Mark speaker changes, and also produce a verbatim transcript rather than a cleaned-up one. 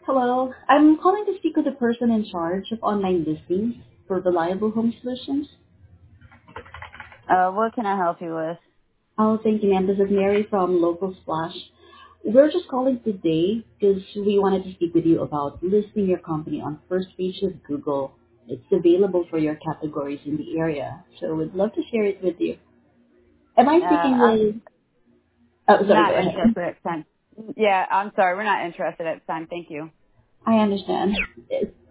Speaker 1: Hello. I'm calling to speak with the person in charge of online listings for Reliable Home Solutions.
Speaker 2: Uh, what can I help you with?
Speaker 1: Oh, thank you, ma'am. This is Mary from Local Splash. We're just calling today because we wanted to speak with you about listing your company on first page of Google. It's available for your categories in the area, so we'd love to share it with you. Am I
Speaker 2: Uh,
Speaker 1: speaking
Speaker 2: I'm
Speaker 1: with... Oh, sorry,
Speaker 2: not
Speaker 1: go ahead.
Speaker 2: interested at the time. Yeah, I'm sorry. We're not interested at the time. Thank you.
Speaker 1: I understand.